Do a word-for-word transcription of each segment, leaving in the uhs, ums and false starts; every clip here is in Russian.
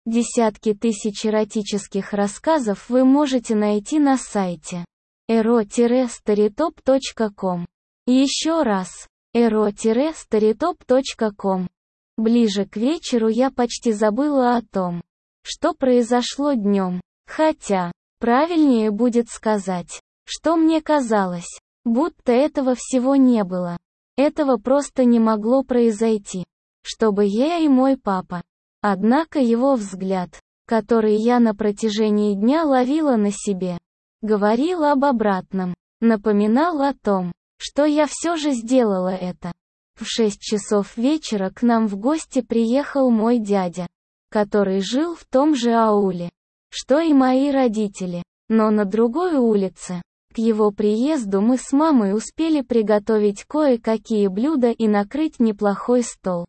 Десятки тысяч эротических рассказов вы можете найти на сайте эро старитоп точка ком. Еще раз, эро старитоп точка ком. Ближе к вечеру я почти забыла о том, что произошло днем, хотя, правильнее будет сказать, что мне казалось, будто этого всего не было. Этого просто не могло произойти, чтобы я и мой папа. Однако его взгляд, который я на протяжении дня ловила на себе, говорил об обратном, напоминал о том, что я все же сделала это. В шесть часов вечера к нам в гости приехал мой дядя, который жил в том же ауле, что и мои родители, но на другой улице. К его приезду мы с мамой успели приготовить кое-какие блюда и накрыть неплохой стол,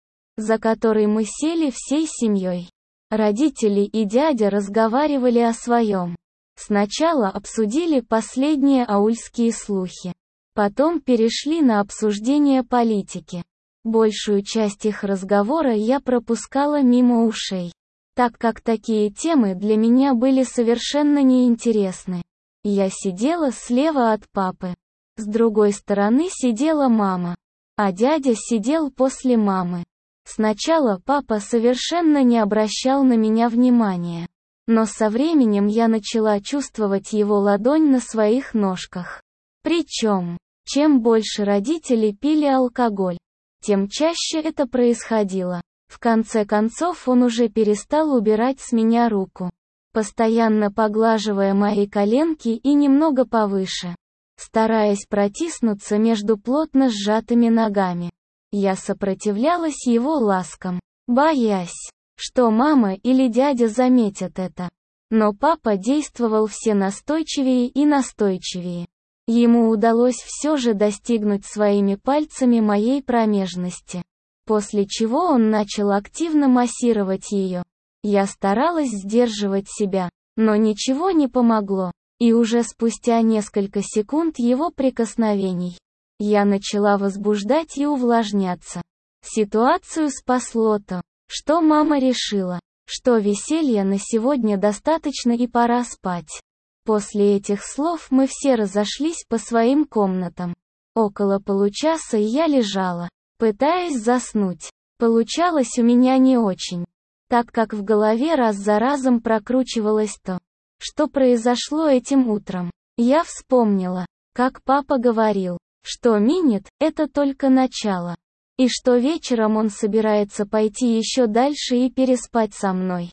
за который мы сели всей семьей. Родители и дядя разговаривали о своем. Сначала обсудили последние аульские слухи. Потом перешли на обсуждение политики. Большую часть их разговора я пропускала мимо ушей, так как такие темы для меня были совершенно неинтересны. Я сидела слева от папы. С другой стороны сидела мама, а дядя сидел после мамы. Сначала папа совершенно не обращал на меня внимания, но со временем я начала чувствовать его ладонь на своих ножках. Причем, чем больше родители пили алкоголь, тем чаще это происходило. В конце концов он уже перестал убирать с меня руку, постоянно поглаживая мои коленки и немного повыше, стараясь протиснуться между плотно сжатыми ногами. Я сопротивлялась его ласкам, боясь, что мама или дядя заметят это. Но папа действовал все настойчивее и настойчивее. Ему удалось все же достигнуть своими пальцами моей промежности, после чего он начал активно массировать ее. Я старалась сдерживать себя, но ничего не помогло, и уже спустя несколько секунд его прикосновений я начала возбуждать и увлажняться. Ситуацию спасло то, что мама решила, что веселья на сегодня достаточно и пора спать. После этих слов мы все разошлись по своим комнатам. Около получаса я лежала, пытаясь заснуть. Получалось у меня не очень, так как в голове раз за разом прокручивалось то, что произошло этим утром. Я вспомнила, как папа говорил, что минет – это только начало, и что вечером он собирается пойти еще дальше и переспать со мной.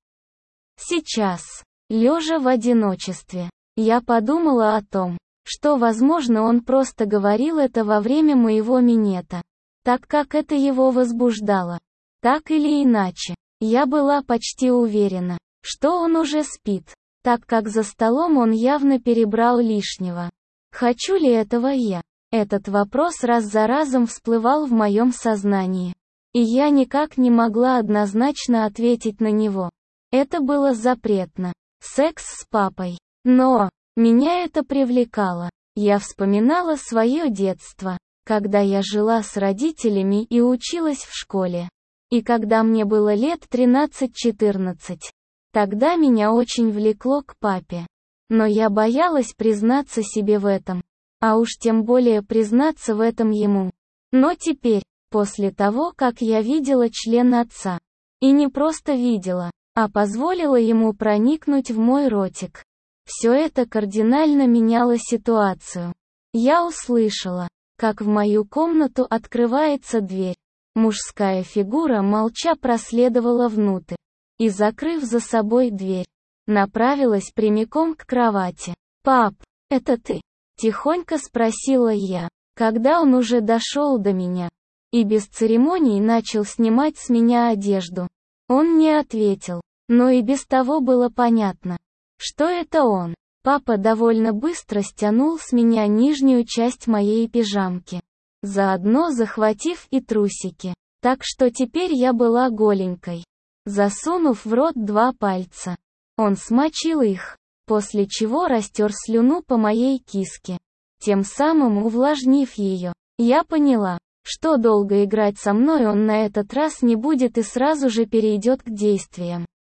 Сейчас, лежа в одиночестве, я подумала о том, что, возможно, он просто говорил это во время моего минета, так как это его возбуждало. Так или иначе, я была почти уверена, что он уже спит, так как за столом он явно перебрал лишнего. Хочу ли этого я? Этот вопрос раз за разом всплывал в моем сознании, и я никак не могла однозначно ответить на него. Это было запретно. Секс с папой. Но меня это привлекало. Я вспоминала свое детство, когда я жила с родителями и училась в школе. И когда мне было лет тринадцать-четырнадцать. Тогда меня очень влекло к папе. Но я боялась признаться себе в этом. А уж тем более признаться в этом ему. Но теперь, после того, как я видела член отца, и не просто видела, а позволила ему проникнуть в мой ротик, все это кардинально меняло ситуацию. Я услышала, как в мою комнату открывается дверь. Мужская фигура молча проследовала внутрь, и, закрыв за собой дверь, направилась прямиком к кровати. «Пап, это ты?» — тихонько спросила я, когда он уже дошел до меня, и без церемоний начал снимать с меня одежду. Он не ответил, но и без того было понятно, что это он. Папа довольно быстро стянул с меня нижнюю часть моей пижамки, заодно захватив и трусики, так что теперь я была голенькой. Засунув в рот два пальца, он смочил их, после чего растер слюну по моей киске, тем самым увлажнив ее. Я поняла, что долго играть со мной он на этот раз не будет и сразу же перейдет к действиям.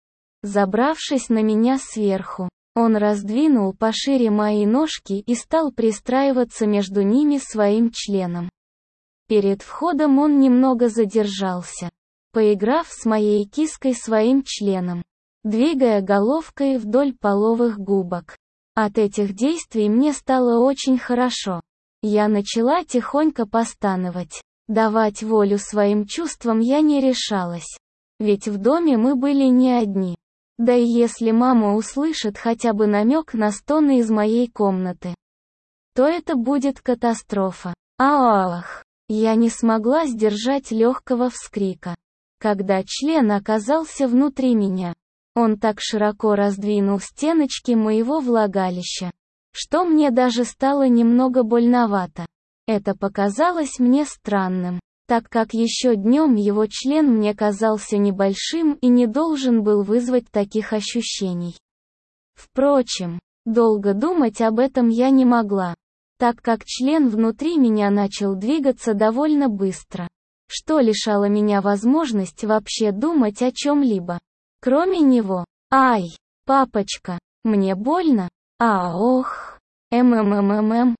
Забравшись на меня сверху, он раздвинул пошире мои ножки и стал пристраиваться между ними своим членом. Перед входом он немного задержался, поиграв с моей киской своим членом, двигая головкой вдоль половых губок. От этих действий мне стало очень хорошо. Я начала тихонько постановать. Давать волю своим чувствам я не решалась. Ведь в доме мы были не одни. Да и если мама услышит хотя бы намек на стоны из моей комнаты, то это будет катастрофа. Ах! Я не смогла сдержать легкого вскрика, когда член оказался внутри меня. Он так широко раздвинул стеночки моего влагалища, что мне даже стало немного больновато. Это показалось мне странным, так как еще днем его член мне казался небольшим и не должен был вызвать таких ощущений. Впрочем, долго думать об этом я не могла, так как член внутри меня начал двигаться довольно быстро, что лишало меня возможности вообще думать о чем-либо, кроме него. Ай, папочка, мне больно? А ох, ммммм,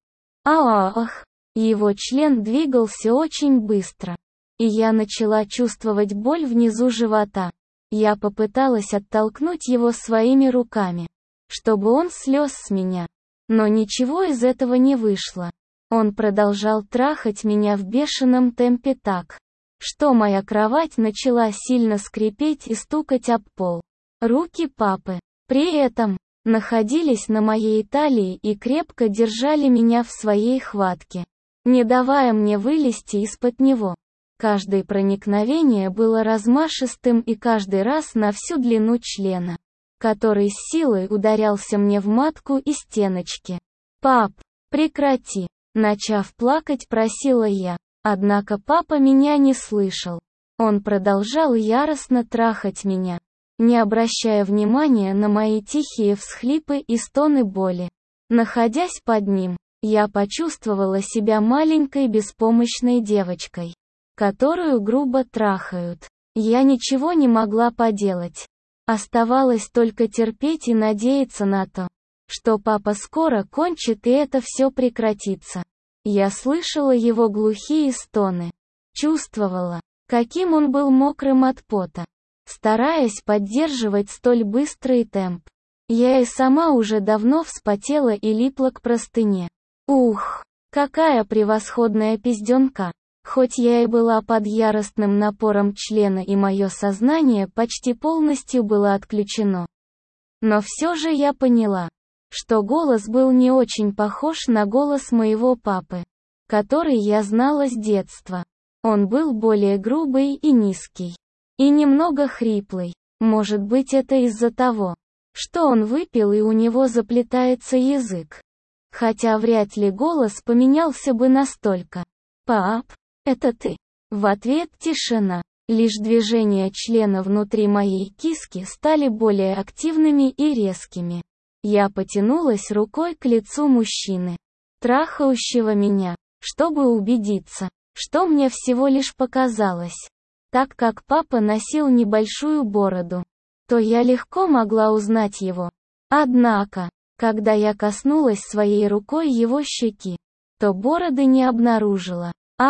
ах. Его член двигался очень быстро, и я начала чувствовать боль внизу живота. Я попыталась оттолкнуть его своими руками, чтобы он слез с меня. Но ничего из этого не вышло. Он продолжал трахать меня в бешеном темпе так, что моя кровать начала сильно скрипеть и стукать об пол. Руки папы, при этом, находились на моей талии и крепко держали меня в своей хватке, не давая мне вылезти из-под него. Каждое проникновение было размашистым и каждый раз на всю длину члена, который с силой ударялся мне в матку и стеночки. «Пап, прекрати!» Начав плакать, просила я. Однако папа меня не слышал. Он продолжал яростно трахать меня, не обращая внимания на мои тихие всхлипы и стоны боли. Находясь под ним, я почувствовала себя маленькой беспомощной девочкой, которую грубо трахают. Я ничего не могла поделать. Оставалось только терпеть и надеяться на то, что папа скоро кончит и это все прекратится. Я слышала его глухие стоны, чувствовала, каким он был мокрым от пота. Стараясь поддерживать столь быстрый темп, я и сама уже давно вспотела и липла к простыне. Ух, какая превосходная пизденка! Хоть я и была под яростным напором члена и мое сознание почти полностью было отключено. Но все же я поняла, что голос был не очень похож на голос моего папы, который я знала с детства. Он был более грубый и низкий, и немного хриплый. Может быть, это из-за того, что он выпил и у него заплетается язык. Хотя вряд ли голос поменялся бы настолько. «Пап, это ты?» В ответ тишина. Лишь движения члена внутри моей киски стали более активными и резкими. Я потянулась рукой к лицу мужчины, трахающего меня, чтобы убедиться, что мне всего лишь показалось. Так как папа носил небольшую бороду, то я легко могла узнать его. Однако, когда я коснулась своей рукой его щеки, то бороды не обнаружила.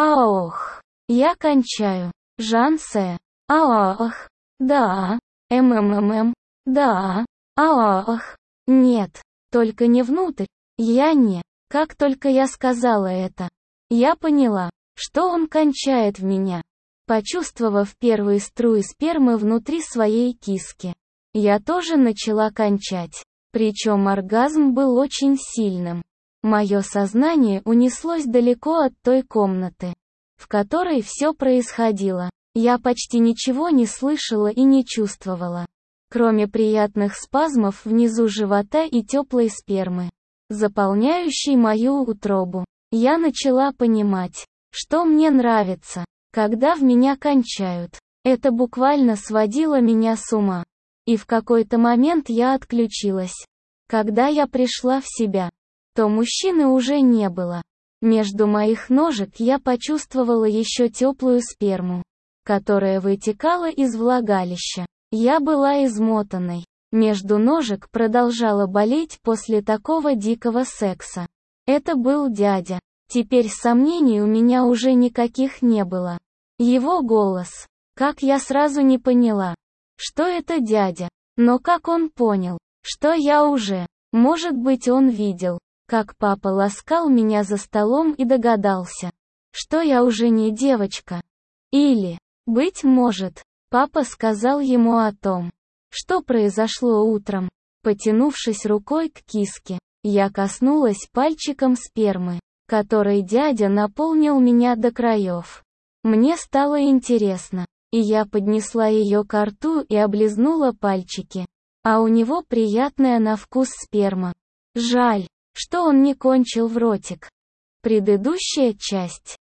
Аох, я кончаю. Жансе. Аох. Да. Мммм. Да. Аох. Нет, только не внутрь. Я не. Как только я сказала это, я поняла, что он кончает в меня. Почувствовав первые струи спермы внутри своей киски, я тоже начала кончать. Причем оргазм был очень сильным. Мое сознание унеслось далеко от той комнаты, в которой все происходило. Я почти ничего не слышала и не чувствовала, кроме приятных спазмов внизу живота и теплой спермы, заполняющей мою утробу. Я начала понимать, что мне нравится, когда в меня кончают. Это буквально сводило меня с ума. И в какой-то момент я отключилась. Когда я пришла в себя, то мужчины уже не было. Между моих ножек я почувствовала еще теплую сперму, которая вытекала из влагалища. Я была измотанной. Между ножек продолжала болеть после такого дикого секса. Это был дядя. Теперь сомнений у меня уже никаких не было. Его голос. Как я сразу не поняла, что это дядя. Но как он понял, что я уже... Может быть, он видел, как папа ласкал меня за столом и догадался, что я уже не девочка. Или, быть может, папа сказал ему о том, что произошло утром. Потянувшись рукой к киске, я коснулась пальчиком спермы, которой дядя наполнил меня до краев. Мне стало интересно, и я поднесла ее ко рту и облизнула пальчики. А у него приятная на вкус сперма. Жаль, что он не кончил в ротик. Предыдущая часть.